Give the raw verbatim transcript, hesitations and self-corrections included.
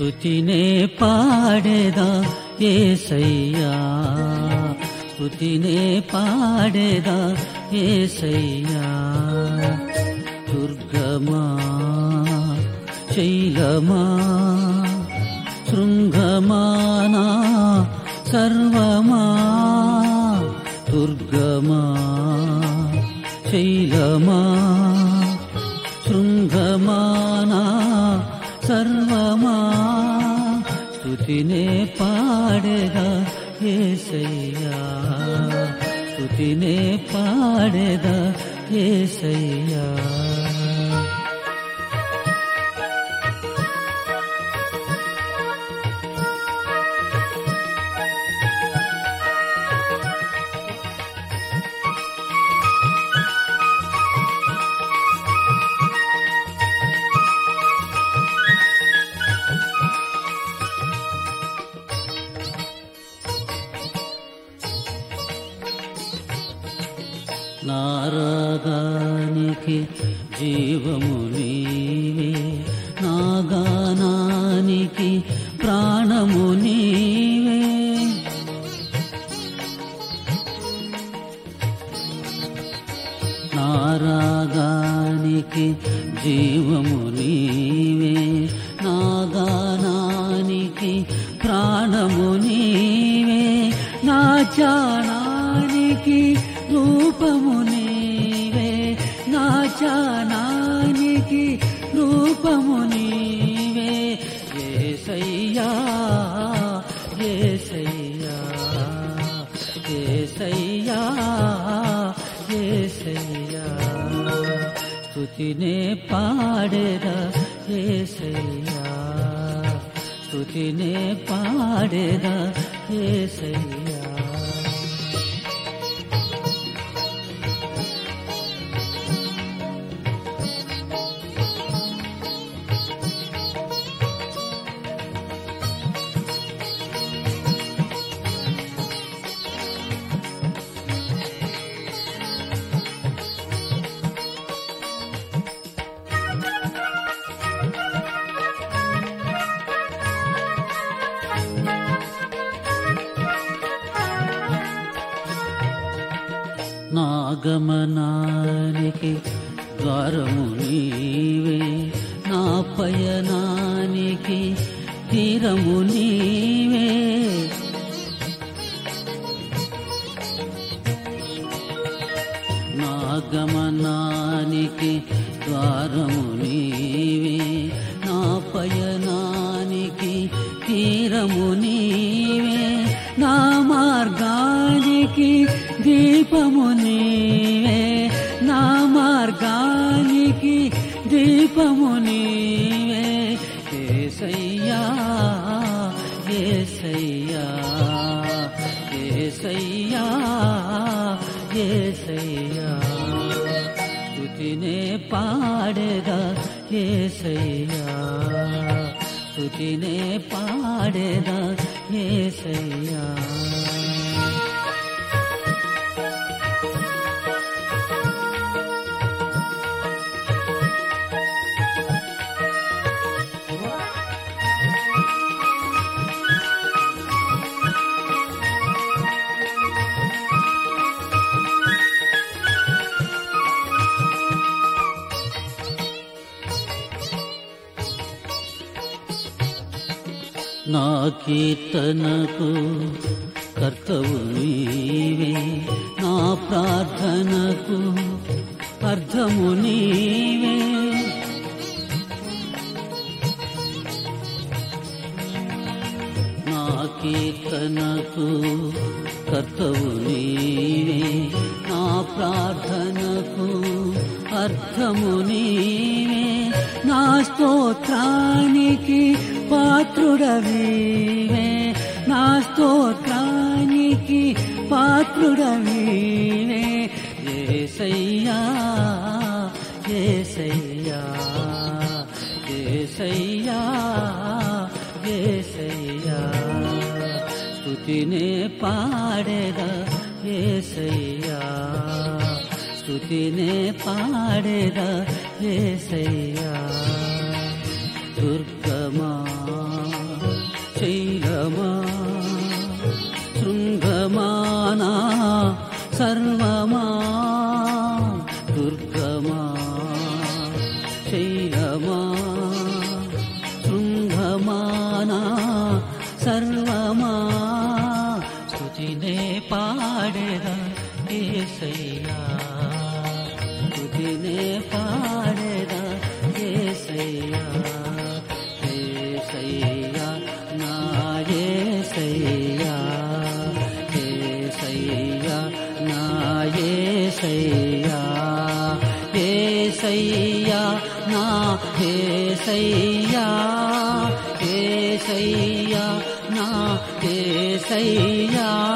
స్తుతినే పాడేదా యేసయ్యా, స్తుతినే పాడేదా యేసయ్యా. దుర్గమా శైలమా శృంగమానా సర్వమా, దుర్గమా శైలమా శృంగమానా సర్వమా, స్తుతినే పాడేదా యేసయ్యా, స్తుతినే పాడేదా యేసయ్యా. నారాగానికి జీవము నీవే, నా గానానికి ప్రాణము నీవే. నారాగానికి జీవము నీవే, నా గానానికి ప్రాణము నీవే. నా చానానికి రూపము నీవే, నా చానానికి రూపము నీవే. యేసయ్యా యేసయ్యా యేసయ్యా యేసయ్యా, స్తుతినే పాడేదా యేసయ్యా, స్తుతినే పాడేదా యేసయ్యా. నా గమనానికి ద్వారము నీవే, నా పయనానికి తీరము నీవే. నా గమనానికి ద్వారము నీవే, నా పయనానికి తీరము నీవే. నా మార్గానికి దీపము నీవే, నా మార్గానికి దీపము నీవే. యేసయ్యా యేసయ్యా యేసయ్యా యేసయ్యా, స్తుతినే పాడేదా యేసయ్యా, స్తుతినే పాడేదా యేసయ్యా. నా కీర్తనకు కర్తవు నీవే, నా ప్రార్థనకు అర్థము నీవే. నా కీర్తనకు కర్తవు నీవే, నా ప్రార్థనకు అర్థము నీవే. నా స్తోత్రానికి పాత్రుడవీవే, నా స్తోత్రానికి పాత్రుడవీవే. యేసయ్యా యేసయ్యా యేసయ్యా యేసయ్యా, స్తుతినే పాడేదా యేసయ్యా, స్తుతినే పాడేదా యేసయ్యా. దుర్గా శైలమా శైలమా శృంగమానా సర్వమా దుర్గమా శైలమా శృంగమానా సర్వమా స్తుతినే పాడేదా యేసయ్యా స్తుతినే పాడేదా యేసయ్యా యేసయ్యా నా యేసయ్యా యేసయ్యా నా యేసయ్యా యేసయ్యా నా యేసయ్యా యేసయ్యా నా యేసయ్యా